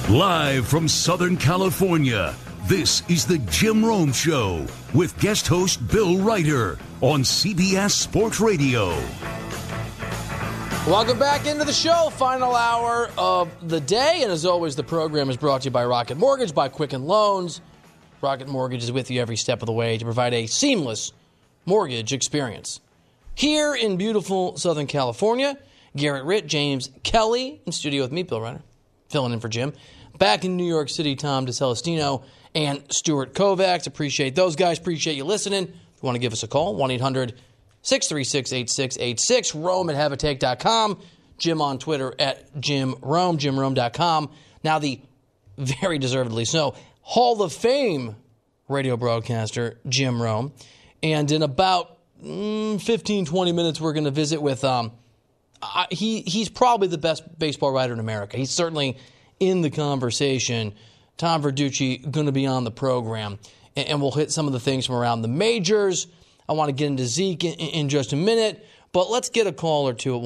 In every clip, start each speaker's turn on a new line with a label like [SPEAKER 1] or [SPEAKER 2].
[SPEAKER 1] Live from Southern California, this is the Jim Rome Show with guest host Bill Ryder on CBS Sports Radio.
[SPEAKER 2] Welcome back into the show, final hour of the day. And as always, the program is brought to you by Rocket Mortgage, by Quicken Loans. Rocket Mortgage is with you every step of the way to provide a seamless mortgage experience. Here in beautiful Southern California, Garrett Ritt, James Kelly in studio with me, Bill Ryder, filling in for Jim. Back in New York City, Tom DeCelestino and Stuart Kovacs. Appreciate those guys. Appreciate you listening. If you want to give us a call, 1-800-636-8686. Rome at haveatake.com. Jim on Twitter at Jim Rome, JimRome.com. Now the very deservedly so Hall of Fame radio broadcaster, Jim Rome. And in about 15, 20 minutes, we're going to visit with, he's probably the best baseball writer in America. He's certainly in the conversation. Tom Verducci going to be on the program. And we'll hit some of the things from around the majors. I want to get into Zeke in just a minute. But let's get a call or two at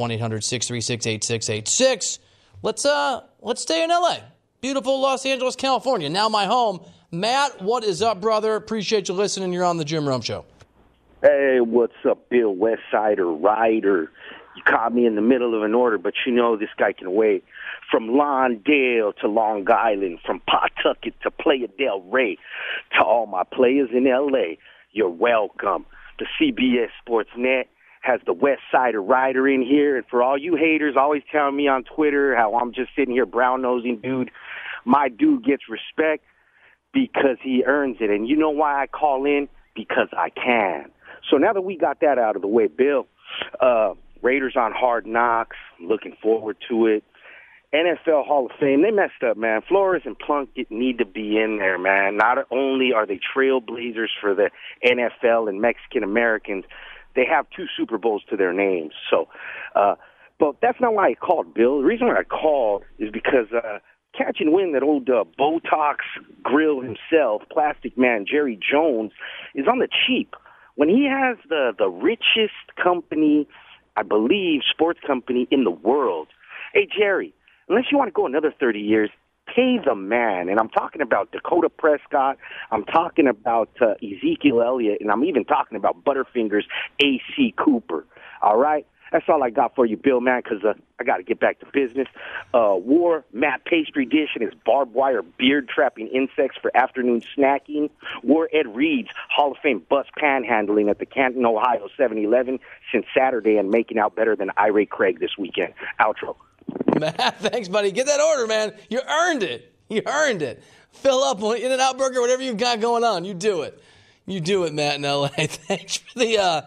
[SPEAKER 2] 1-800-636-8686. Let's stay in L.A. Beautiful Los Angeles, California. Now my home. Matt, what is up, brother? Appreciate you listening. You're on the Jim Rome Show.
[SPEAKER 3] Hey, what's up, Bill Westsider Ryder? You caught me in the middle of an order, but you know this guy can wait. From Lawndale to Long Island, from Pawtucket to Playa del Rey, to all my players in L.A., you're welcome. The CBS Sports Net has the Westsider Ryder in here, and for all you haters always telling me on Twitter how I'm just sitting here brown-nosing dude, my dude gets respect because he earns it. And you know why I call in? Because I can. So now that we got that out of the way, Bill, Raiders on Hard Knocks, looking forward to it. NFL Hall of Fame, they messed up, man. Flores and Plunkett need to be in there, man. Not only are they trailblazers for the NFL and Mexican Americans, they have 2 Super Bowls to their names. So, but that's not why I called, Bill. The reason why I called is because catching wind that old Botox grill himself, Plastic Man Jerry Jones, is on the cheap. When he has the richest company, I believe, sports company in the world. Hey, Jerry, unless you want to go another 30 years, pay the man. And I'm talking about Dakota Prescott. I'm talking about Ezekiel Elliott. And I'm even talking about Butterfingers A.C. Cooper. All right? That's all I got for you, Bill, man, because I got to get back to business. Wore Matt Pastry Dish and his barbed wire beard trapping insects for afternoon snacking. Wore Ed Reed's Hall of Fame bus panhandling at the Canton, Ohio 7-Eleven since Saturday and making out better than Ira Craig this weekend. Outro.
[SPEAKER 2] Matt, thanks, buddy. Get that order, man. You earned it. You earned it. Fill up on In-N-Out Burger, whatever you've got going on. You do it. You do it, Matt in L.A. Thanks for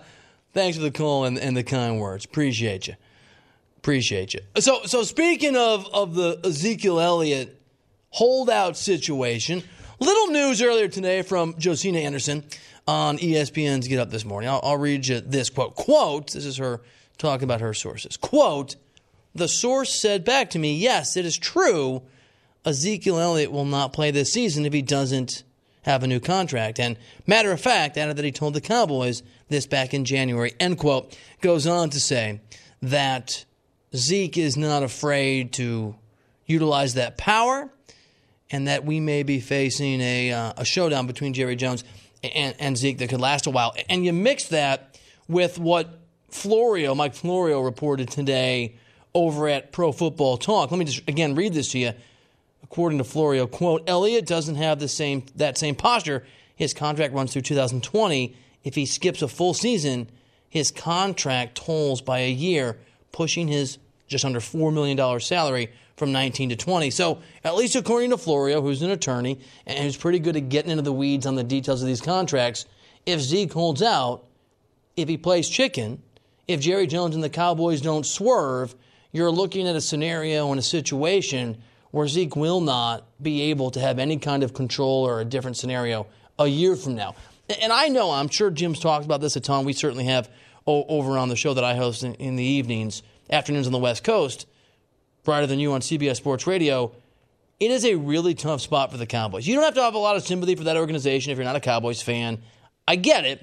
[SPEAKER 2] the call and the kind words. Appreciate you. Appreciate you. So speaking of the Ezekiel Elliott holdout situation, little news earlier today from Josina Anderson on ESPN's Get Up This Morning. I'll read you this quote. Quote, this is her talking about her sources. Quote, the source said back to me, yes, it is true, Ezekiel Elliott will not play this season if he doesn't have a new contract. And matter of fact, added that he told the Cowboys this back in January, end quote. Goes on to say that Zeke is not afraid to utilize that power and that we may be facing a showdown between Jerry Jones and Zeke that could last a while. And you mix that with what Mike Florio reported today over at Pro Football Talk. Let me just, again, read this to you. According to Florio, quote, Elliott doesn't have that same posture. His contract runs through 2020. If he skips a full season, his contract tolls by a year, pushing his just under $4 million salary from 19 to 20. So at least according to Florio, who's an attorney and who's pretty good at getting into the weeds on the details of these contracts, if Zeke holds out, if he plays chicken, if Jerry Jones and the Cowboys don't swerve, you're looking at a scenario and a situation where Zeke will not be able to have any kind of control or a different scenario a year from now. And I know, I'm sure Jim's talked about this a ton. We certainly have over on the show that I host in the evenings, afternoons on the West Coast, brighter than you on CBS Sports Radio. It is a really tough spot for the Cowboys. You don't have to have a lot of sympathy for that organization if you're not a Cowboys fan. I get it.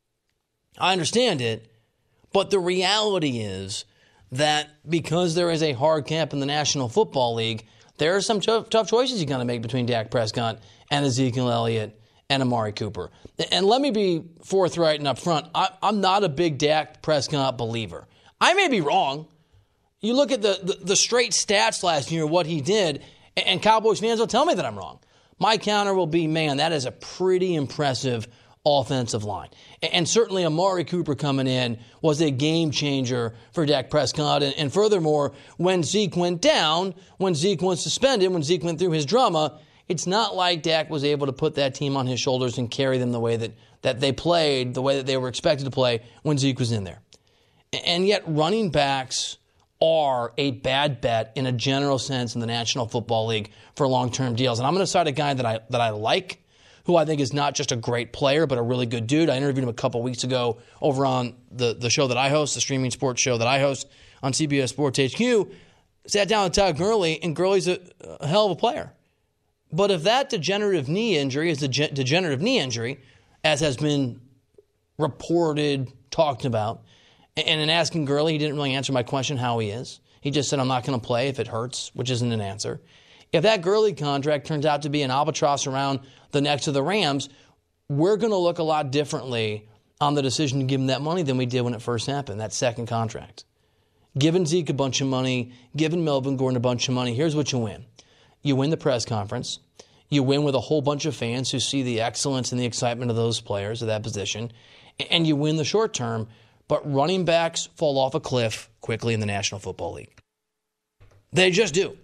[SPEAKER 2] I understand it. But the reality is that because there is a hard cap in the National Football League, there are some tough choices you got to make between Dak Prescott and Ezekiel Elliott and Amari Cooper. And let me be forthright and upfront. I'm not a big Dak Prescott believer. I may be wrong. You look at the straight stats last year, what he did, and Cowboys fans will tell me that I'm wrong. My counter will be, man, that is a pretty impressive offensive line. And certainly Amari Cooper coming in was a game changer for Dak Prescott. And furthermore, when Zeke went down, when Zeke was suspended, when Zeke went through his drama, it's not like Dak was able to put that team on his shoulders and carry them the way that they played, the way that they were expected to play when Zeke was in there. And yet running backs are a bad bet in a general sense in the National Football League for long-term deals. And I'm going to cite a guy that I like, who I think is not just a great player, but a really good dude. I interviewed him a couple weeks ago over on the show that I host, the streaming sports show that I host on CBS Sports HQ. Sat down with Todd Gurley, and Gurley's a hell of a player. But if that degenerative knee injury is a degenerative knee injury, as has been reported, talked about, and in asking Gurley, he didn't really answer my question how he is. He just said, I'm not going to play if it hurts, which isn't an answer. If that Gurley contract turns out to be an albatross around the necks of the Rams, we're going to look a lot differently on the decision to give him that money than we did when it first happened, that second contract. Giving Zeke a bunch of money, giving Melvin Gordon a bunch of money, here's what you win. You win the press conference. You win with a whole bunch of fans who see the excellence and the excitement of those players at that position. And you win the short term. But running backs fall off a cliff quickly in the National Football League. They just do.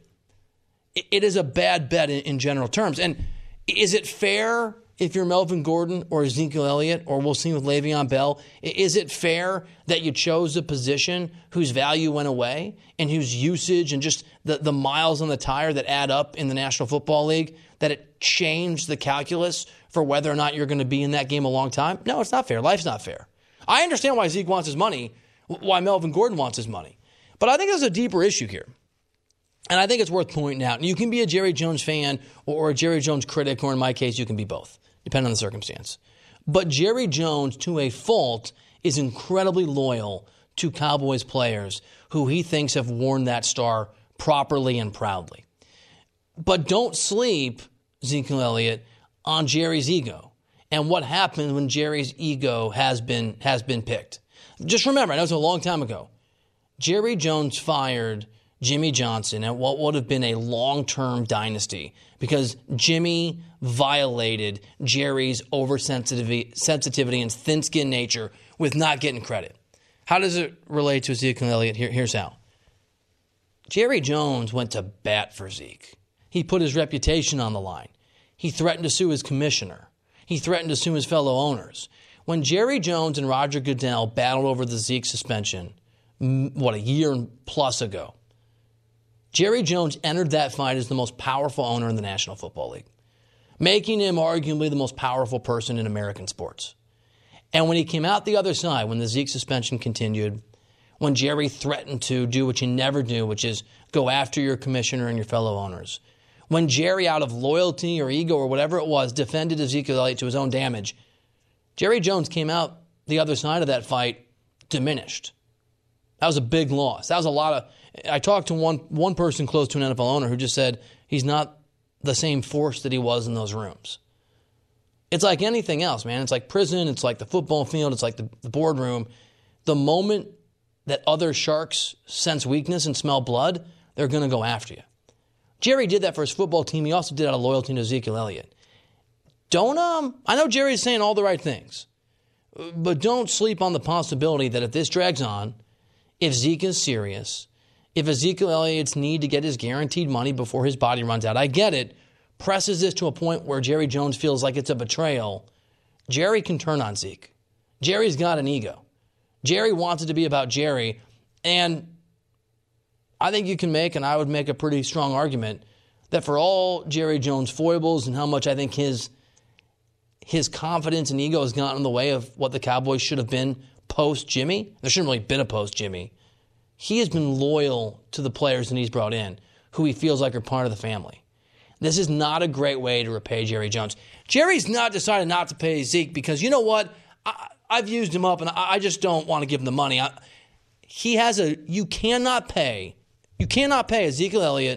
[SPEAKER 2] It is a bad bet in general terms. And is it fair if you're Melvin Gordon or Ezekiel Elliott, or we'll see with Le'Veon Bell, is it fair that you chose a position whose value went away and whose usage and just the miles on the tire that add up in the National Football League, that it changed the calculus for whether or not you're going to be in that game a long time? No, it's not fair. Life's not fair. I understand why Zeke wants his money, why Melvin Gordon wants his money. But I think there's a deeper issue here. And I think it's worth pointing out. And you can be a Jerry Jones fan or a Jerry Jones critic, or in my case, you can be both, depending on the circumstance. But Jerry Jones, to a fault, is incredibly loyal to Cowboys players who he thinks have worn that star properly and proudly. But don't sleep, Ezekiel Elliott, on Jerry's ego and what happens when Jerry's ego has been picked. Just remember, I know it was a long time ago, Jerry Jones fired Jimmy Johnson at what would have been a long-term dynasty because Jimmy violated Jerry's oversensitivity and thin-skinned nature with not getting credit. How does it relate to Ezekiel Elliott? Here's how. Jerry Jones went to bat for Zeke. He put his reputation on the line. He threatened to sue his commissioner. He threatened to sue his fellow owners. When Jerry Jones and Roger Goodell battled over the Zeke suspension, a year plus ago, Jerry Jones entered that fight as the most powerful owner in the National Football League, making him arguably the most powerful person in American sports. And when he came out the other side, when the Zeke suspension continued, when Jerry threatened to do what you never do, which is go after your commissioner and your fellow owners, when Jerry, out of loyalty or ego or whatever it was, defended Ezekiel Elliott to his own damage, Jerry Jones came out the other side of that fight diminished. That was a big loss. That was a lot of... I talked to one person close to an NFL owner who just said he's not the same force that he was in those rooms. It's like anything else, man. It's like prison. It's like the football field. It's like the boardroom. The moment that other sharks sense weakness and smell blood, they're going to go after you. Jerry did that for his football team. He also did out of loyalty to Ezekiel Elliott. I know Jerry's saying all the right things, but don't sleep on the possibility that if this drags on, if Zeke is serious, if Ezekiel Elliott's need to get his guaranteed money before his body runs out, I get it, presses this to a point where Jerry Jones feels like it's a betrayal, Jerry can turn on Zeke. Jerry's got an ego. Jerry wants it to be about Jerry, and I think you can make, and I would make a pretty strong argument, that for all Jerry Jones' foibles and how much I think his confidence and ego has gotten in the way of what the Cowboys should have been post-Jimmy, there shouldn't really have been a post-Jimmy, he has been loyal to the players that he's brought in, who he feels like are part of the family. This is not a great way to repay Jerry Jones. Jerry's not decided not to pay Zeke because, you know what, I've used him up and I just don't want to give him the money. You cannot pay Ezekiel Elliott,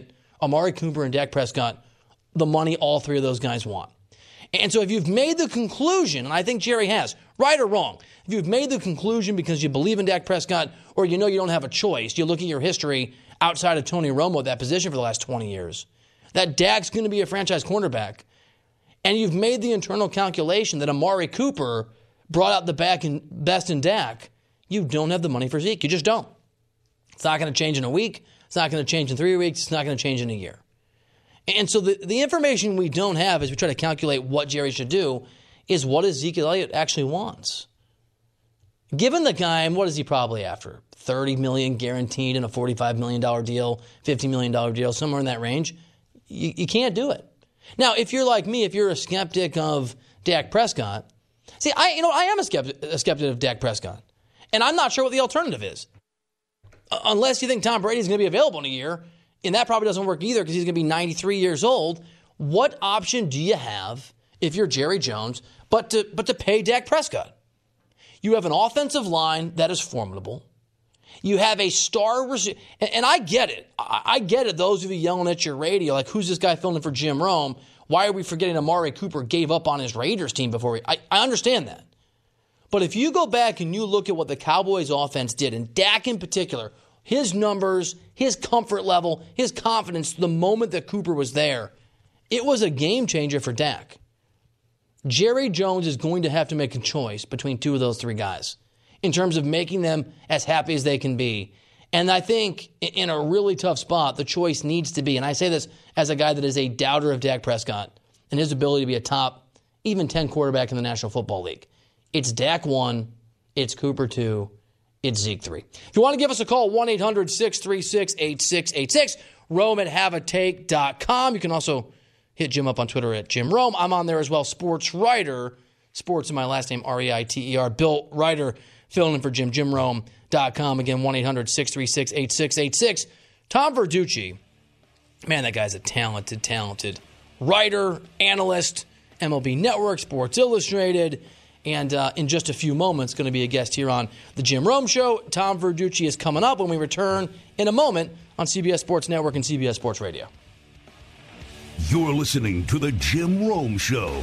[SPEAKER 2] Amari Cooper and Dak Prescott the money all three of those guys want. And so if you've made the conclusion, and I think Jerry has, right or wrong, if you've made the conclusion because you believe in Dak Prescott or you know you don't have a choice, you look at your history outside of Tony Romo at that position for the last 20 years, that Dak's going to be a franchise cornerback, and you've made the internal calculation that Amari Cooper brought out the best in Dak, you don't have the money for Zeke. You just don't. It's not going to change in a week. It's not going to change in 3 weeks. It's not going to change in a year. And so the information we don't have as we try to calculate what Jerry should do is what does Zeke Elliott actually wants. Given the guy, and what is he probably after? $30 million guaranteed in a $45 million deal, $50 million deal, somewhere in that range. You can't do it. Now, if you're like me, if you're a skeptic of Dak Prescott, see, I am a skeptic of Dak Prescott, and I'm not sure what the alternative is. Unless you think Tom Brady's going to be available in a year, and that probably doesn't work either because he's going to be 93 years old. What option do you have if you're Jerry Jones but to pay Dak Prescott? You have an offensive line that is formidable. You have a star receiver, and I get it. I get it. Those of you yelling at your radio, like, who's this guy filling in for Jim Rome? Why are we forgetting Amari Cooper gave up on his Raiders team before? I understand that. But if you go back and you look at what the Cowboys offense did, and Dak in particular, his numbers, his comfort level, his confidence, the moment that Cooper was there, it was a game changer for Dak. Jerry Jones is going to have to make a choice between two of those three guys in terms of making them as happy as they can be. And I think in a really tough spot, the choice needs to be, and I say this as a guy that is a doubter of Dak Prescott and his ability to be a top, even 10 quarterback in the National Football League. It's Dak 1, it's Cooper 2, it's Zeke 3. If you want to give us a call, 1-800-636-8686, Rome@haveatake.com. You can also hit Jim up on Twitter at Jim Rome. I'm on there as well, sports writer. Sports is my last name, R-E-I-T-E-R. Bill Ryder, filling in for Jim, JimRome.com. Again, 1-800-636-8686. Tom Verducci, man, that guy's a talented writer, analyst, MLB Network, Sports Illustrated, and in just a few moments going to be a guest here on The Jim Rome Show. Tom Verducci is coming up when we return in a moment on CBS Sports Network and CBS Sports Radio.
[SPEAKER 1] You're listening to The Jim Rome Show.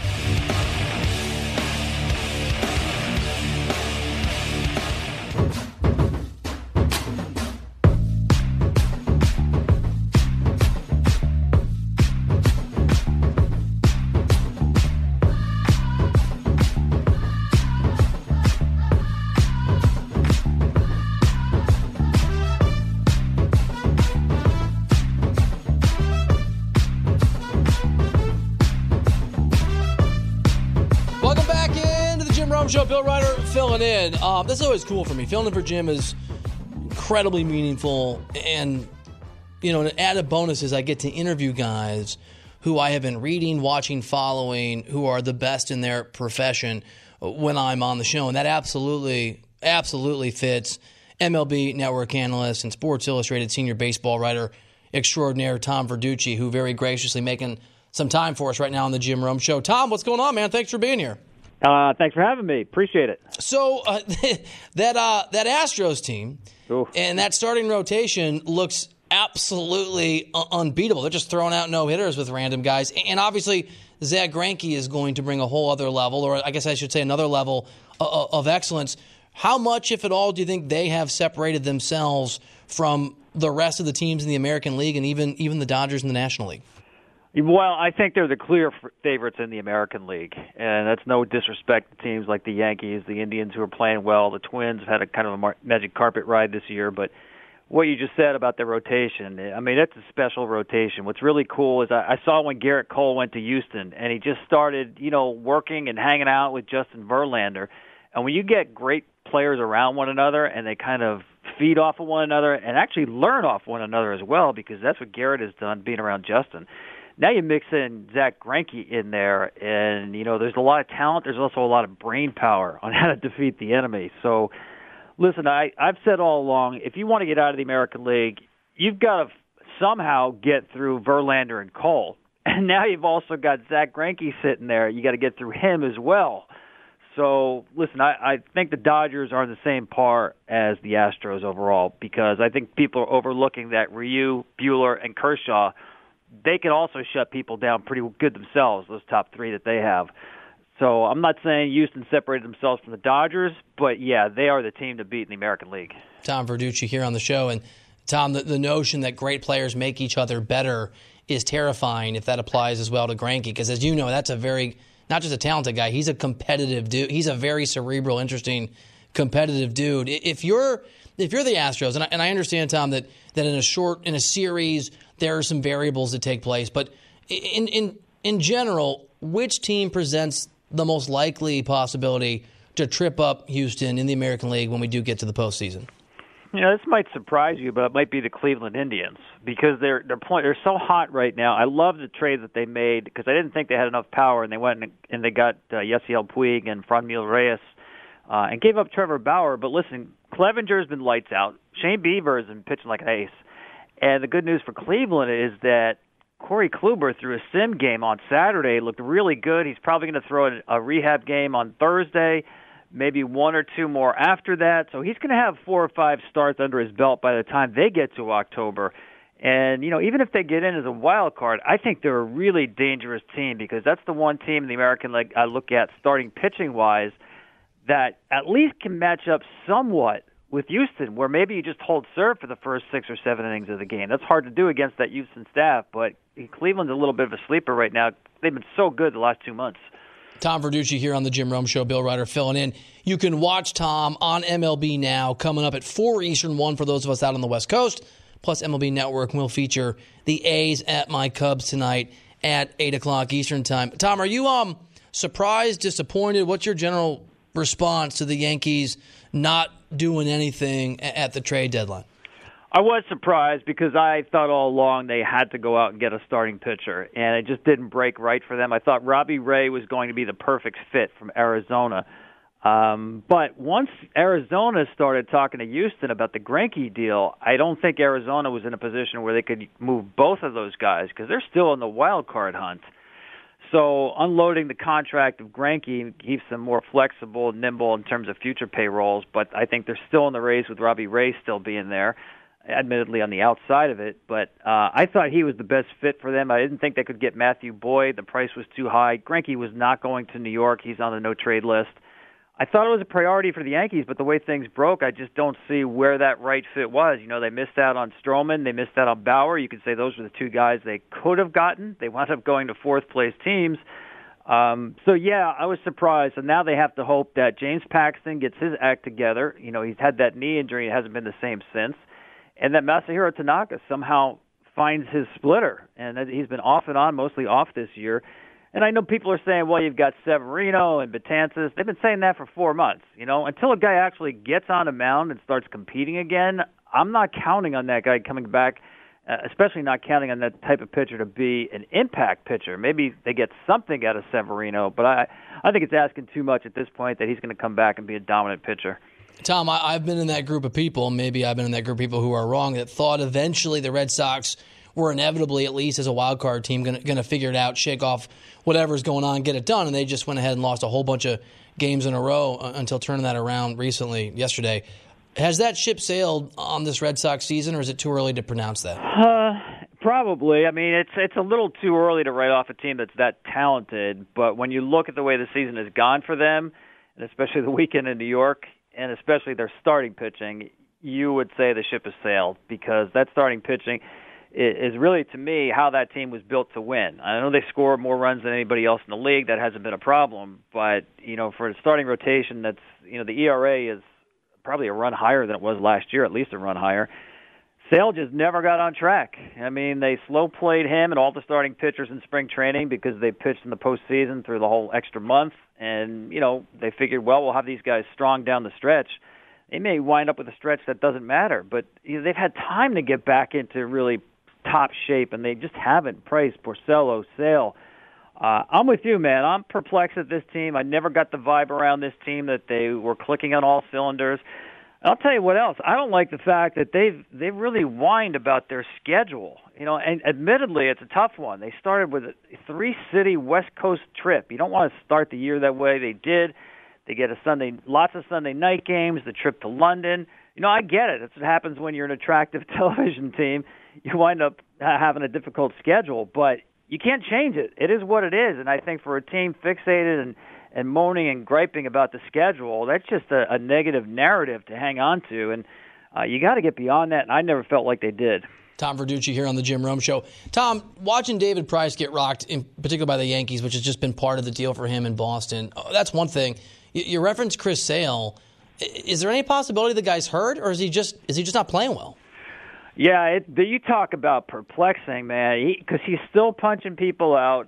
[SPEAKER 2] Show, Bill Ryder filling in. This is always cool for me. Filling in for Jim is incredibly meaningful, and an added bonus is I get to interview guys who I have been reading, watching, following, who are the best in their profession when I'm on the show, and that absolutely fits MLB Network analyst and Sports Illustrated senior baseball writer extraordinaire Tom Verducci, who very graciously making some time for us right now on the Jim Rome Show. Tom, what's going on, man? Thanks for being here.
[SPEAKER 4] Thanks for having me. Appreciate it.
[SPEAKER 2] So that Astros team and that starting rotation looks absolutely unbeatable. They're just throwing out no-hitters with random guys. And obviously, Zack Greinke is going to bring a whole other level, or I guess I should say another level of excellence. How much, if at all, do you think they have separated themselves from the rest of the teams in the American League and even the Dodgers in the National League?
[SPEAKER 4] Well, I think they're the clear favorites in the American League, and that's no disrespect to teams like the Yankees, the Indians who are playing well. The Twins have had a kind of a magic carpet ride this year, but what you just said about their rotation, I mean, that's a special rotation. What's really cool is I saw when Garrett Cole went to Houston, and he just started, working and hanging out with Justin Verlander, and when you get great players around one another and they kind of feed off of one another and actually learn off one another as well, because that's what Garrett has done being around Justin. Now you mix in Zack Greinke in there, and, there's a lot of talent. There's also a lot of brain power on how to defeat the enemy. So, listen, I've said all along, if you want to get out of the American League, you've got to somehow get through Verlander and Cole. And now you've also got Zack Greinke sitting there. You got to get through him as well. So, listen, I think the Dodgers are on the same par as the Astros overall because I think people are overlooking that Ryu, Buehler, and Kershaw, they can also shut people down pretty good themselves, those top three that they have. So I'm not saying Houston separated themselves from the Dodgers, but, yeah, they are the team to beat in the American League.
[SPEAKER 2] Tom Verducci here on the show. And, Tom, the notion that great players make each other better is terrifying if that applies as well to Greinke because, as you know, that's a very – not just a talented guy, he's a competitive dude. He's a very cerebral, interesting, competitive dude. If you're the Astros, and I understand, Tom, that in a series there are some variables that take place, but in general, which team presents the most likely possibility to trip up Houston in the American League when we do get to the postseason?
[SPEAKER 4] You know, this might surprise you, but it might be the Cleveland Indians because they're so hot right now. I love the trade that they made because I didn't think they had enough power, and they went and they got Yasiel Puig and Franmil Reyes and gave up Trevor Bauer. But listen, Clevenger's been lights out. Shane Bieber has been pitching like an ace. And the good news for Cleveland is that Corey Kluber threw a sim game on Saturday, looked really good. He's probably going to throw a rehab game on Thursday. Maybe one or two more after that. So he's going to have 4 or 5 starts under his belt by the time they get to October. And, you know, even if they get in as a wild card, I think they're a really dangerous team because that's the one team in the American League I look at starting pitching-wise that at least can match up somewhat with Houston, where maybe you just hold serve for the first 6 or 7 innings of the game. That's hard to do against that Houston staff, but Cleveland's a little bit of a sleeper right now. They've been so good the last 2 months.
[SPEAKER 2] Tom Verducci here on the Jim Rome Show. Bill Ryder filling in. You can watch Tom on MLB Now coming up at 4 Eastern, 1 for those of us out on the West Coast. Plus, MLB Network will feature the A's at my Cubs tonight at 8 o'clock Eastern time. Tom, are you surprised, disappointed? What's your general response to the Yankees not doing anything at the trade deadline?
[SPEAKER 4] I was surprised because I thought all along they had to go out and get a starting pitcher, and it just didn't break right for them. I thought Robbie Ray was going to be the perfect fit from Arizona. But once Arizona started talking to Houston about the Greinke deal, I don't think Arizona was in a position where they could move both of those guys because they're still in the wild card hunt. So unloading the contract of Greinke keeps them more flexible, nimble in terms of future payrolls, but I think they're still in the race with Robbie Ray still being there. Admittedly on the outside of it, but I thought he was the best fit for them. I didn't think they could get Matthew Boyd. The price was too high. Greinke was not going to New York. He's on the no-trade list. I thought it was a priority for the Yankees, but the way things broke, I just don't see where that right fit was. You know, they missed out on Stroman. They missed out on Bauer. You could say those were the 2 guys they could have gotten. They wound up going to fourth-place teams. So, yeah, I was surprised. And now they have to hope that James Paxton gets his act together. You know, he's had that knee injury. It hasn't been the same since. And that Masahiro Tanaka somehow finds his splitter. And he's been off and on, mostly off this year. And I know people are saying, well, you've got Severino and Betances. They've been saying that for 4 months. You know, until a guy actually gets on a mound and starts competing again, I'm not counting on that guy coming back, especially not counting on that type of pitcher to be an impact pitcher. Maybe they get something out of Severino, but I think it's asking too much at this point that he's going to come back and be a dominant pitcher.
[SPEAKER 2] Tom, I've been in that group of people, maybe I've been in that group of people who are wrong, that thought eventually the Red Sox were inevitably, at least as a wild card team, going to figure it out, shake off whatever's going on, get it done, and they just went ahead and lost a whole bunch of games in a row until turning that around recently, yesterday. Has that ship sailed on this Red Sox season, or is it too early to pronounce that?
[SPEAKER 4] Probably. I mean, it's a little too early to write off a team that's that talented, but when you look at the way the season has gone for them, and especially the weekend in New York, and especially their starting pitching, you would say the ship has sailed because that starting pitching is really, to me, how that team was built to win. I know they score more runs than anybody else in the league. That hasn't been a problem. But, you know, for a starting rotation, that's, you know, the ERA is probably a run higher than it was last year, at least a run higher. Sale just never got on track. I mean, they slow-played him and all the starting pitchers in spring training because they pitched in the postseason through the whole extra month. And, you know, they figured, well, we'll have these guys strong down the stretch. They may wind up with a stretch that doesn't matter. But, you know, they've had time to get back into really top shape, and they just haven't. Price, Porcello, Sale. I'm with you, man. I'm perplexed at this team. I never got the vibe around this team that they were clicking on all cylinders. I'll tell you what else. I don't like the fact that they've really whined about their schedule. You know, and admittedly, it's a tough one. They started with a 3-city West Coast trip. You don't want to start the year that way. They did. They get lots of Sunday night games, the trip to London. I get it. That's what happens when you're an attractive television team. You wind up having a difficult schedule, but you can't change it. It is what it is, and I think for a team fixated and moaning and griping about the schedule, that's just a negative narrative to hang on to, and you got to get beyond that, and I never felt like they did.
[SPEAKER 2] Tom Verducci here on the Jim Rome Show. Tom, watching David Price get rocked, in particular by the Yankees, which has just been part of the deal for him in Boston, that's one thing. You referenced Chris Sale. Is there any possibility the guy's hurt, or is he just not playing well?
[SPEAKER 4] Yeah, you talk about perplexing, man, because he's still punching people out.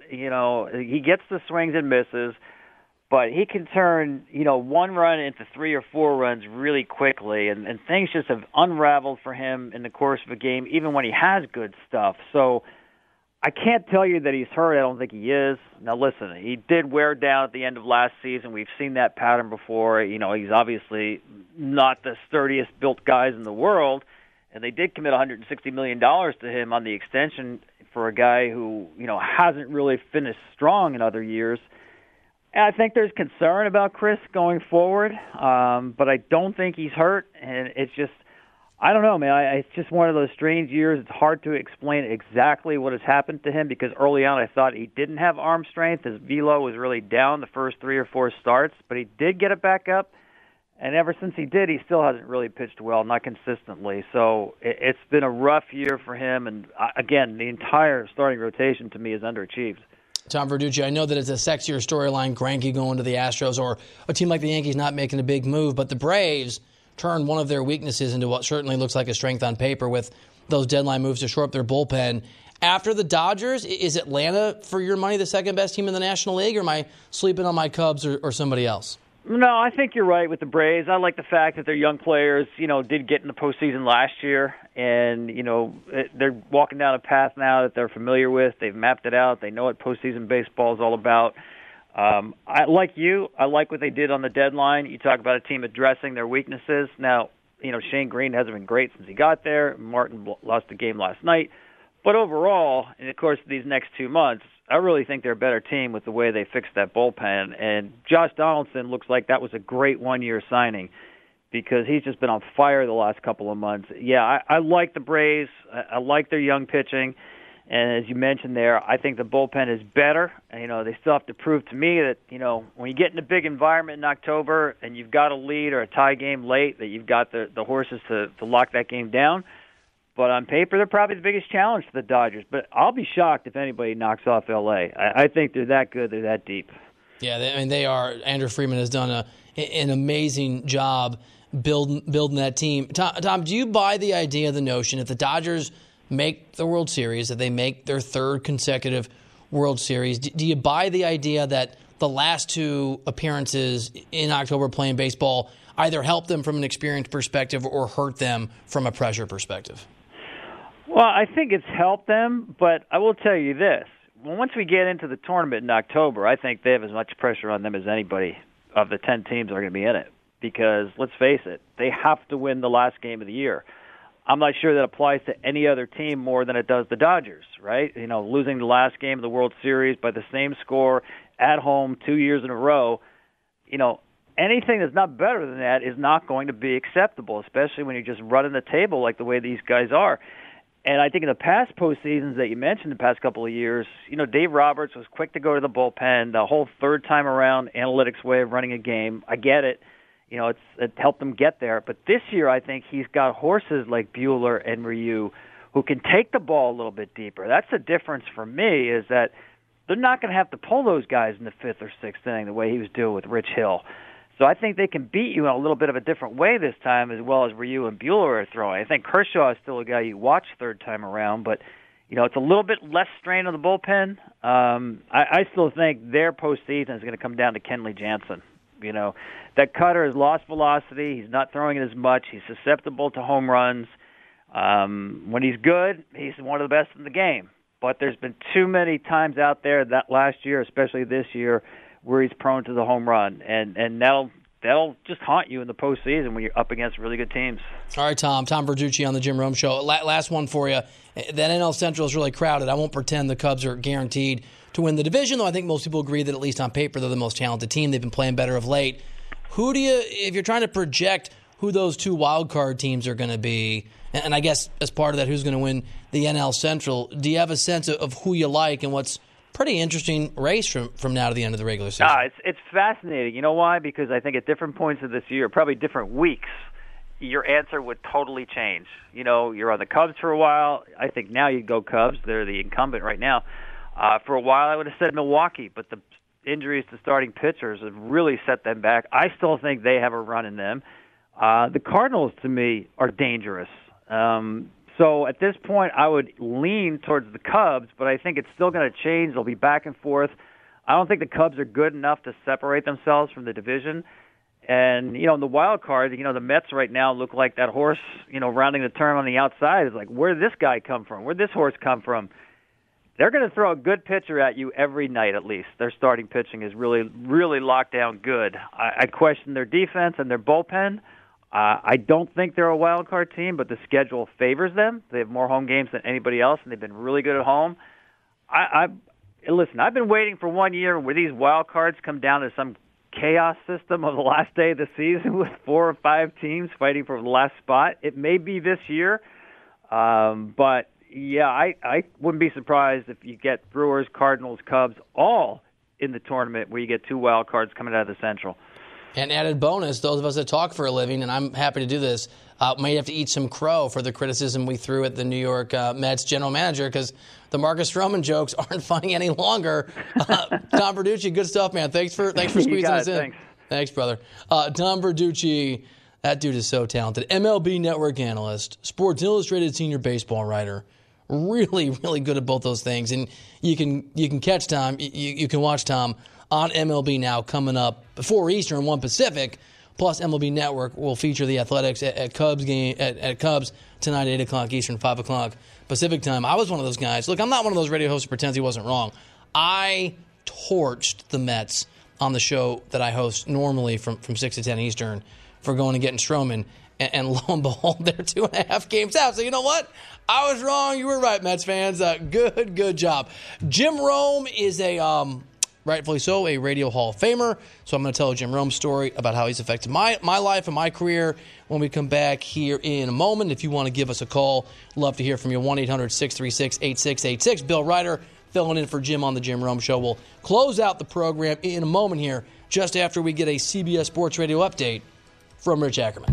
[SPEAKER 4] He gets the swings and misses, but he can turn, one run into 3 or 4 runs really quickly, and things just have unraveled for him in the course of a game, even when he has good stuff. So I can't tell you that he's hurt. I don't think he is. Now, listen, he did wear down at the end of last season. We've seen that pattern before. He's obviously not the sturdiest built guys in the world, and they did commit $160 million to him on the extension for a guy who, hasn't really finished strong in other years. And I think there's concern about Chris going forward, but I don't think he's hurt, and it's just, I don't know, man. It's just one of those strange years. It's hard to explain exactly what has happened to him because early on I thought he didn't have arm strength. His velo was really down the first 3 or 4 starts, but he did get it back up. And ever since he did, he still hasn't really pitched well, not consistently. So it's been a rough year for him. And, again, the entire starting rotation to me is underachieved.
[SPEAKER 2] Tom Verducci, I know that it's a sexier storyline, Greinke going to the Astros, or a team like the Yankees not making a big move, but the Braves turned one of their weaknesses into what certainly looks like a strength on paper with those deadline moves to shore up their bullpen. After the Dodgers, is Atlanta, for your money, the second best team in the National League, or am I sleeping on my Cubs or somebody else?
[SPEAKER 4] No, I think you're right with the Braves. I like the fact that their young players, did get in the postseason last year, and, they're walking down a path now that they're familiar with. They've mapped it out. They know what postseason baseball is all about. I like what they did on the deadline. You talk about a team addressing their weaknesses. Now, Shane Green hasn't been great since he got there. Martin lost the game last night. But overall, in the course of these next 2 months, I really think they're a better team with the way they fixed that bullpen. And Josh Donaldson looks like that was a great one-year signing because he's just been on fire the last couple of months. Yeah, I like the Braves. I like their young pitching. And as you mentioned there, I think the bullpen is better. They still have to prove to me that, when you get in a big environment in October and you've got a lead or a tie game late, that you've got the horses to lock that game down. But on paper, they're probably the biggest challenge to the Dodgers. But I'll be shocked if anybody knocks off L.A. I think they're that good. They're that deep.
[SPEAKER 2] Yeah, they are. Andrew Freeman has done an amazing job building that team. Tom, do you buy the idea, the notion, if the Dodgers make the World Series, that they make their 3rd consecutive World Series, do you buy the idea that the last 2 appearances in October playing baseball either help them from an experience perspective or hurt them from a pressure perspective?
[SPEAKER 4] Well, I think it's helped them, but I will tell you this. Once we get into the tournament in October, I think they have as much pressure on them as anybody of the 10 teams that are going to be in it. Because, let's face it, they have to win the last game of the year. I'm not sure that applies to any other team more than it does the Dodgers, right? Losing the last game of the World Series by the same score at home 2 years in a row, anything that's not better than that is not going to be acceptable, especially when you're just running the table like the way these guys are. And I think in the past postseasons that you mentioned the past couple of years, Dave Roberts was quick to go to the bullpen, the whole third time around analytics way of running a game. I get it. It helped them get there. But this year I think he's got horses like Buehler and Ryu who can take the ball a little bit deeper. That's the difference for me is that they're not going to have to pull those guys in the 5th or 6th inning the way he was doing with Rich Hill. So I think they can beat you in a little bit of a different way this time, as well as Ryu and Buehler are throwing. I think Kershaw is still a guy you watch 3rd time around, but it's a little bit less strain on the bullpen. I still think their postseason is going to come down to Kenley Jansen. That cutter has lost velocity. He's not throwing it as much. He's susceptible to home runs. When he's good, he's one of the best in the game. But there's been too many times out there that last year, especially this year, where he's prone to the home run, and that'll just haunt you in the postseason when you're up against really good teams.
[SPEAKER 2] All right, Tom Verducci on the Jim Rome Show. Last one for you. That NL Central is really crowded. I won't pretend the Cubs are guaranteed to win the division, though I think most people agree that at least on paper they're the most talented team. They've been playing better of late. who do you, if you're trying to project who those two wild card teams are going to be, and I guess as part of that, who's going to win the NL Central, do you have a sense of who you like and what's pretty interesting race from now to the end of the regular season?
[SPEAKER 4] It's fascinating. You know why? Because I think at different points of this year, probably different weeks, your answer would totally change. You know, you're on the Cubs for a while. I think now you'd go Cubs. They're the incumbent right now. For a while, I would have said Milwaukee, but the injuries to starting pitchers have really set them back. I still think they have a run in them. The Cardinals, to me, are dangerous. So at this point, I would lean towards the Cubs, but I think it's still going to change. They'll be back and forth. I don't think the Cubs are good enough to separate themselves from the division. And, you know, in the wild card, you know, the Mets right now look like that horse, you know, rounding the turn on the outside. It's like, where did this guy come from? Where did this horse come from? They're going to throw a good pitcher at you every night at least. Their starting pitching is really, really locked down good. I question their defense and their bullpen. I don't think they're a wild card team, but the schedule favors them. They have more home games than anybody else, and they've been really good at home. Listen, I've been waiting for 1 year where these wild cards come down to some chaos system of the last day of the season with 4 or 5 teams fighting for the last spot. It may be this year, but yeah, I wouldn't be surprised if you get Brewers, Cardinals, Cubs all in the tournament where you get 2 wild cards coming out of the Central.
[SPEAKER 2] And added bonus, those of us that talk for a living, and I'm happy to do this, may have to eat some crow for the criticism we threw at the New York Mets general manager because the Marcus Stroman jokes aren't funny any longer. Tom Verducci, good stuff, man. Thanks for squeezing us in. Thanks, brother. Tom Verducci, that dude is so talented. MLB Network analyst, Sports Illustrated senior baseball writer. Really, really good at both those things. And you can catch Tom, you can watch Tom on MLB Now coming up 4 Eastern, 1 Pacific. Plus, MLB Network will feature the Athletics at Cubs game at Cubs tonight, 8 o'clock Eastern, 5 o'clock Pacific time. I was one of those guys. Look, I'm not one of those radio hosts who pretends he wasn't wrong. I torched the Mets on the show that I host normally from 6 to 10 Eastern for going and getting Stroman. And lo and behold, they're 2.5 games out. So you know what? I was wrong. You were right, Mets fans. Good job. Jim Rome is rightfully so, a Radio Hall of Famer. So I'm going to tell a Jim Rome story about how he's affected my life and my career when we come back here in a moment. If you want to give us a call, love to hear from you. 1-800-636-8686. Bill Ryder filling in for Jim on the Jim Rome Show. We'll close out the program in a moment here, just after we get a CBS Sports Radio update from Rich Ackerman.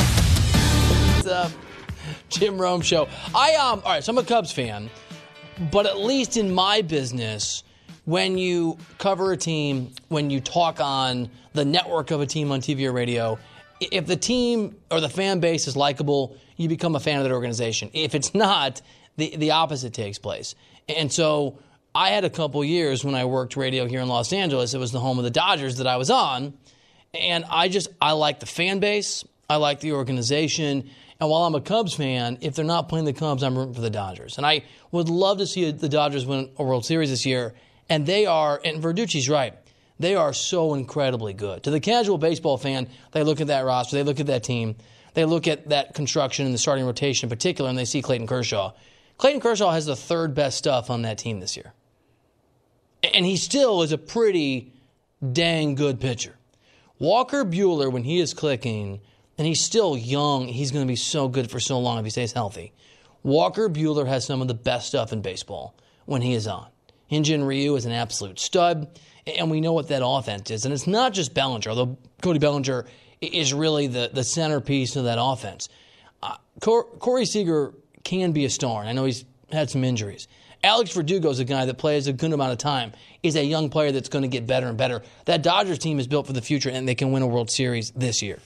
[SPEAKER 2] Jim Rome Show. All right, so I'm a Cubs fan, but at least in my business, when you cover a team, when you talk on the network of a team on TV or radio, if the team or the fan base is likable, you become a fan of that organization. If it's not, the opposite takes place. And so I had a couple years when I worked radio here in Los Angeles. It was the home of the Dodgers that I was on. And I like the fan base. I like the organization. And while I'm a Cubs fan, if they're not playing the Cubs, I'm rooting for the Dodgers. And I would love to see the Dodgers win a World Series this year. And they are, and Verducci's right, they are so incredibly good. To the casual baseball fan, they look at that roster, they look at that team, they look at that construction and the starting rotation in particular, and they see Clayton Kershaw. Clayton Kershaw has the 3rd best stuff on that team this year. And he still is a pretty dang good pitcher. Walker Buehler, when he is clicking, and he's still young, he's going to be so good for so long if he stays healthy. Walker Buehler has some of the best stuff in baseball when he is on. Hyun-Jin Ryu is an absolute stud, and we know what that offense is. And it's not just Bellinger, although Cody Bellinger is really the centerpiece of that offense. Corey Seager can be a star, and I know he's had some injuries. Alex Verdugo is a guy that plays a good amount of time, is a young player that's going to get better and better. That Dodgers team is built for the future, and they can win a World Series this year.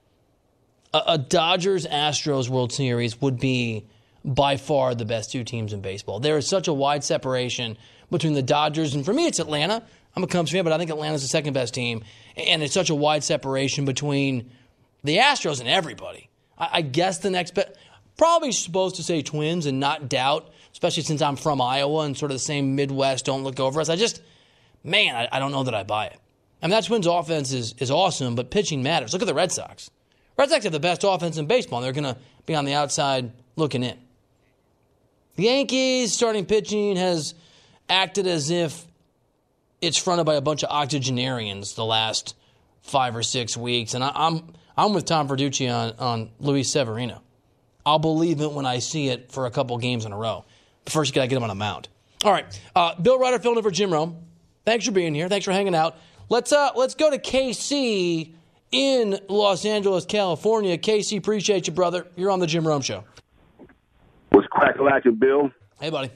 [SPEAKER 2] A Dodgers-Astros World Series would be by far the best 2 teams in baseball. There is such a wide separation between the Dodgers, and for me it's Atlanta. I'm a Cubs fan, but I think Atlanta's the 2nd best team. And it's such a wide separation between the Astros and everybody. I guess the next best, probably supposed to say Twins and not doubt, especially since I'm from Iowa and sort of the same Midwest, don't look over us. I don't know that I buy it. I mean, that Twins offense is awesome, but pitching matters. Look at the Red Sox. Red Sox have the best offense in baseball, and they're going to be on the outside looking in. The Yankees starting pitching has acted as if it's fronted by a bunch of octogenarians the last 5 or 6 weeks. And I'm with Tom Verducci on Luis Severino. I'll believe it when I see it for a couple games in a row. But first, you got to get him on a mound. All right. Bill Ryder filling in for Jim Rome. Thanks for being here. Thanks for hanging out. Let's go to KC in Los Angeles, California. KC, appreciate you, brother. You're on the Jim Rome Show.
[SPEAKER 5] What's crack-a-lackin', Bill?
[SPEAKER 2] Hey, buddy.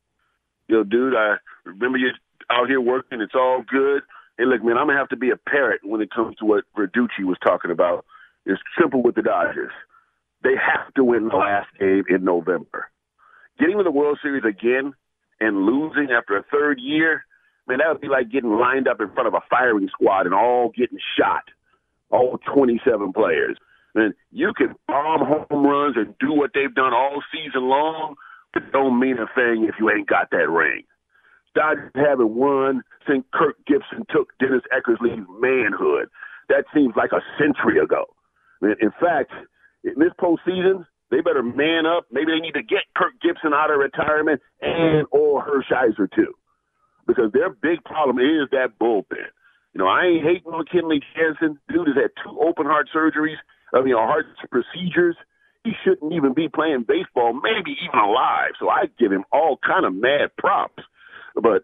[SPEAKER 5] Yo, dude, I remember you out here working. It's all good. Hey, look, man, I'm going to have to be a parrot when it comes to what Verducci was talking about. It's simple with the Dodgers. They have to win the last game in November. Getting to the World Series again and losing after a third year, man, that would be like getting lined up in front of a firing squad and all getting shot, all 27 players. And you can bomb home runs and do what they've done all season long, but it don't mean a thing if you ain't got that ring. Dodgers haven't won since Kirk Gibson took Dennis Eckersley's manhood. That seems like a century ago. In fact, in this postseason, they better man up. Maybe they need to get Kirk Gibson out of retirement and or Hershiser too, because their big problem is that bullpen. You know, I ain't hating on Kenley Jansen. Dude has had 2 open heart surgeries, heart procedures. He shouldn't even be playing baseball, maybe even alive. So I give him all kind of mad props. But,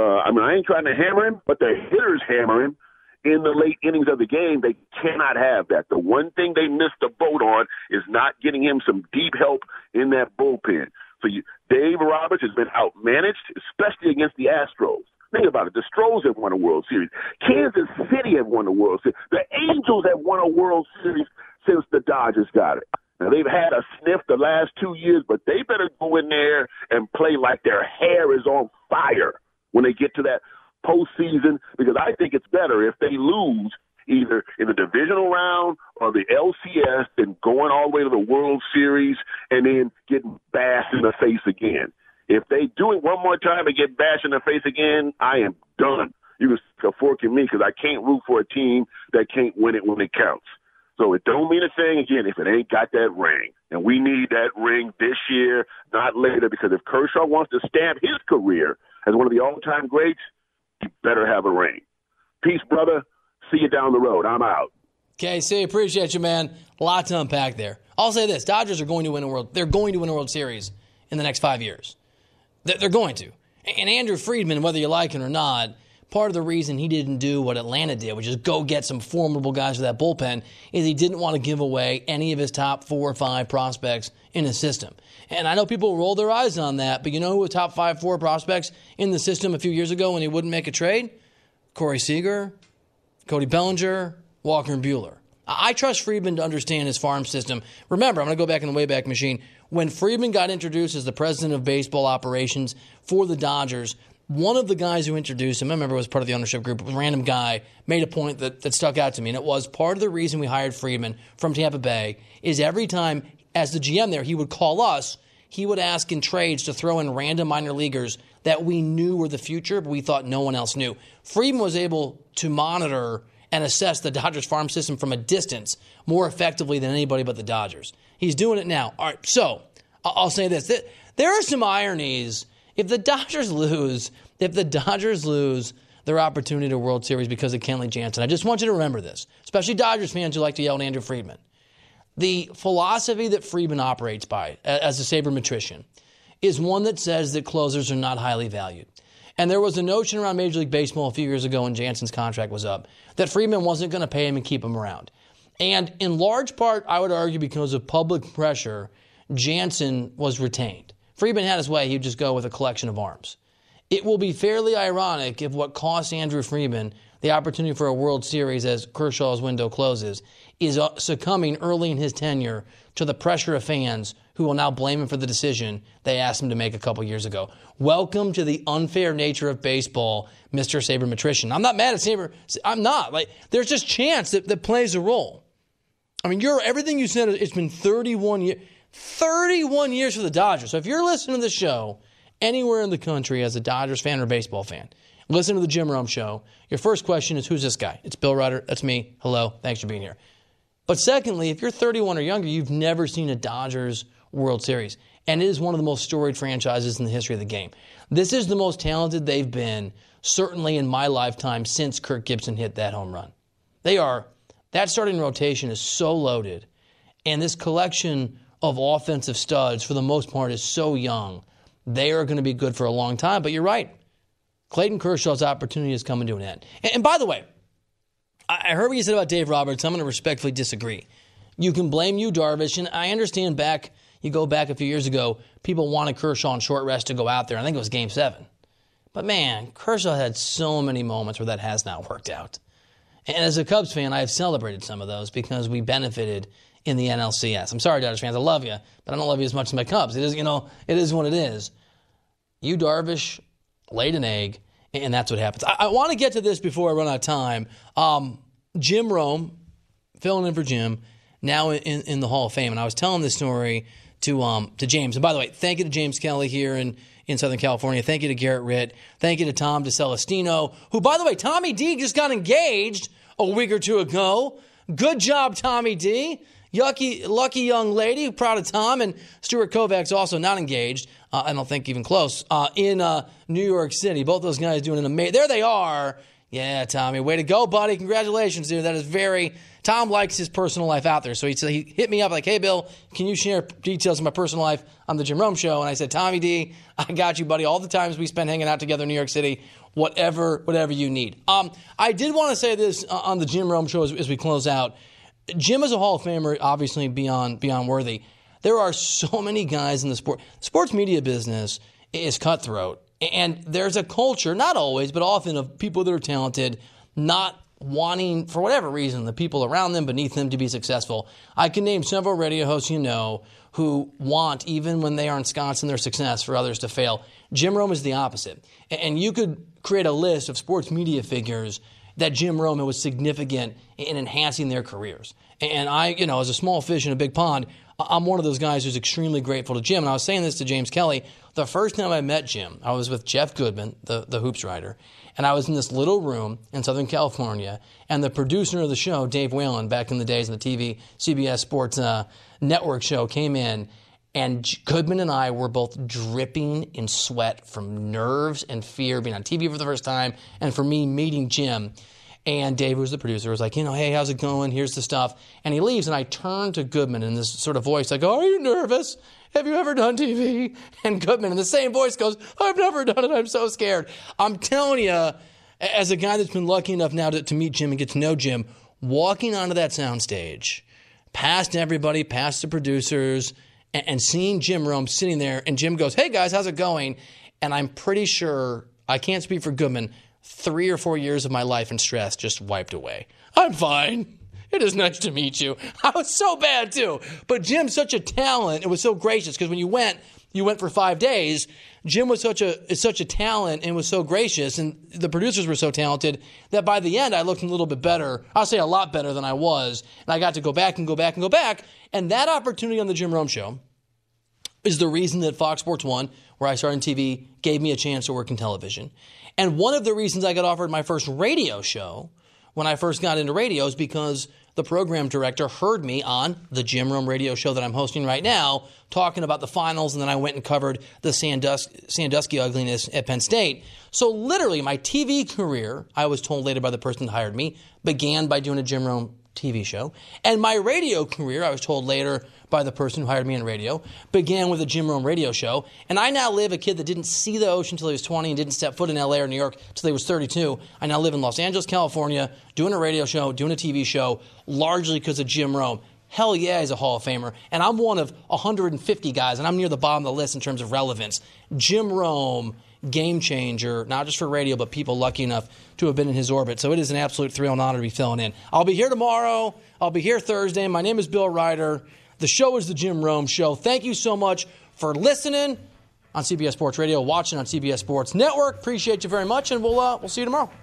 [SPEAKER 5] I ain't trying to hammer him, but the hitters hammer him in the late innings of the game. They cannot have that. The one thing they missed the boat on is not getting him some deep help in that bullpen. So Dave Roberts has been outmanaged, especially against the Astros. Think about it. The Stros have won a World Series. Kansas City have won a World Series. The Angels have won a World Series since the Dodgers got it. Now, they've had a sniff the last 2 years, but they better go in there and play like their hair is on fire when they get to that postseason, because I think it's better if they lose either in the divisional round or the LCS than going all the way to the World Series and then getting bashed in the face again. If they do it one more time and get bashed in the face again, I am done. You can stick a fork in me because I can't root for a team that can't win it when it counts. So it don't mean a thing, again, if it ain't got that ring. And we need that ring this year, not later, because if Kershaw wants to stamp his career as one of the all-time greats, he better have a ring. Peace, brother. See you down the road. I'm out.
[SPEAKER 2] KC, appreciate you, man. A lot to unpack there. I'll say this. Dodgers are going to win a World. They're going to win a World Series in the next 5 years. They're going to. And Andrew Friedman, whether you like it or not, part of the reason he didn't do what Atlanta did, which is go get some formidable guys for that bullpen, is he didn't want to give away any of his top 4 or 5 prospects in his system. And I know people roll their eyes on that, but you know who was top 5, 4 prospects in the system a few years ago when he wouldn't make a trade? Corey Seager, Cody Bellinger, Walker and Buehler. I trust Friedman to understand his farm system. Remember, I'm going to go back in the Wayback Machine. When Friedman got introduced as the president of baseball operations for the Dodgers, one of the guys who introduced him, I remember it was part of the ownership group, it was a random guy, made a point that stuck out to me, and it was part of the reason we hired Friedman from Tampa Bay is every time, as the GM there, he would call us, he would ask in trades to throw in random minor leaguers that we knew were the future, but we thought no one else knew. Friedman was able to monitor and assess the Dodgers farm system from a distance more effectively than anybody but the Dodgers. He's doing it now. All right, so I'll say this. There are some ironies. If the Dodgers lose their opportunity to World Series because of Kenley Jansen, I just want you to remember this, especially Dodgers fans who like to yell at Andrew Friedman. The philosophy that Friedman operates by as a sabermetrician is one that says that closers are not highly valued. And there was a notion around Major League Baseball a few years ago when Jansen's contract was up that Friedman wasn't going to pay him and keep him around. And in large part, I would argue because of public pressure, Jansen was retained. Friedman had his way. He'd just go with a collection of arms. It will be fairly ironic if what cost Andrew Friedman the opportunity for a World Series as Kershaw's window closes is succumbing early in his tenure to the pressure of fans who will now blame him for the decision they asked him to make a couple years ago. Welcome to the unfair nature of baseball, Mr. Sabermetrician. I'm not mad at Saber. I'm not. There's just chance that plays a role. I mean, everything you said, it's been 31 years. 31 years for the Dodgers. So if you're listening to the show anywhere in the country as a Dodgers fan or baseball fan, listen to the Jim Rome Show. Your first question is, who's this guy? It's Bill Ryder. That's me. Hello. Thanks for being here. But secondly, if you're 31 or younger, you've never seen a Dodgers World Series. And it is one of the most storied franchises in the history of the game. This is the most talented they've been, certainly in my lifetime, since Kirk Gibson hit that home run. That starting rotation is so loaded. And this collection of offensive studs, for the most part, is so young. They are going to be good for a long time. But you're right. Clayton Kershaw's opportunity is coming to an end. And by the way, I heard what you said about Dave Roberts. I'm going to respectfully disagree. You can blame Yu Darvish, and I understand you go back a few years ago, people wanted Kershaw on short rest to go out there. I think it was Game 7. But man, Kershaw had so many moments where that has not worked out. And as a Cubs fan, I have celebrated some of those because we benefited in the NLCS. I'm sorry, Dodgers fans, I love you, but I don't love you as much as my Cubs. It is, it is what it is. Yu Darvish laid an egg, and that's what happens. I want to get to this before I run out of time. Jim Rome, filling in for Jim, now in the Hall of Fame. And I was telling this story to James. And by the way, thank you to James Kelly here in Southern California. Thank you to Garrett Ritt. Thank you to Tom DeCelestino, who, by the way, Tommy D just got engaged a week or two ago. Good job, Tommy D. Lucky young lady. Proud of Tom. And Stuart Kovacs also not engaged. I don't think even close. In New York City. Both those guys doing an amazing. There they are. Yeah, Tommy. Way to go, buddy. Congratulations, dude. That is very. Tom likes his personal life out there. So he hit me up like, hey, Bill, can you share details of my personal life on the Jim Rome Show? And I said, Tommy D, I got you, buddy. All the times we spend hanging out together in New York City, whatever you need. I did want to say this on the Jim Rome Show as we close out. Jim is a Hall of Famer, obviously beyond worthy. There are so many guys in the sports media business is cutthroat. And there's a culture, not always, but often, of people that are talented not wanting, for whatever reason, the people around them, beneath them, to be successful. I can name several radio hosts who want, even when they are ensconced in their success, for others to fail. Jim Rome is the opposite. And you could create a list of sports media figures that Jim Rome was significant in enhancing their careers. And I, as a small fish in a big pond, I'm one of those guys who's extremely grateful to Jim. And I was saying this to James Kelly. The first time I met Jim, I was with Jeff Goodman, the hoops writer, and I was in this little room in Southern California, and the producer of the show, Dave Whalen, back in the days in the TV, CBS Sports Network show, came in, and Goodman and I were both dripping in sweat from nerves and fear, being on TV for the first time, and for me meeting Jim. And Dave, who was the producer, was like, hey, how's it going? Here's the stuff. And he leaves, and I turn to Goodman in this sort of voice. I go, are you nervous? Have you ever done TV? And Goodman, in the same voice, goes, I've never done it. I'm so scared. I'm telling you, as a guy that's been lucky enough now to meet Jim and get to know Jim, walking onto that soundstage, past everybody, past the producers, and seeing Jim Rome sitting there, and Jim goes, hey, guys, how's it going? And I'm pretty sure, I can't speak for Goodman, 3 or 4 years of my life and stress just wiped away. I'm fine. It is nice to meet you. I was so bad, too. But Jim's such a talent. It was so gracious because when you went for 5 days. Jim was such a talent and was so gracious, and the producers were so talented that by the end I looked a little bit better. I'll say a lot better than I was. And I got to go back and go back and go back. And that opportunity on the Jim Rome Show is the reason that Fox Sports 1, where I started in TV, gave me a chance to work in television. And one of the reasons I got offered my first radio show when I first got into radio is because the program director heard me on the Jim Rome radio show that I'm hosting right now talking about the finals, and then I went and covered the Sandusky ugliness at Penn State. So literally my TV career, I was told later by the person that hired me, began by doing a Jim Rome TV show. And my radio career, I was told later by the person who hired me in radio, began with a Jim Rome radio show. And I now live, a kid that didn't see the ocean until he was 20 and didn't step foot in LA or New York until he was 32. I now live in Los Angeles, California, doing a radio show, doing a TV show, largely because of Jim Rome. Hell yeah, he's a Hall of Famer. And I'm one of 150 guys, and I'm near the bottom of the list in terms of relevance. Jim Rome, game changer, not just for radio, but people lucky enough to have been in his orbit. So it is an absolute thrill and honor to be filling in. I'll be here tomorrow. I'll be here Thursday. My name is Bill Ryder. The show is the Jim Rome Show. Thank you so much for listening on CBS Sports Radio, watching on CBS Sports Network. Appreciate you very much, and we'll see you tomorrow.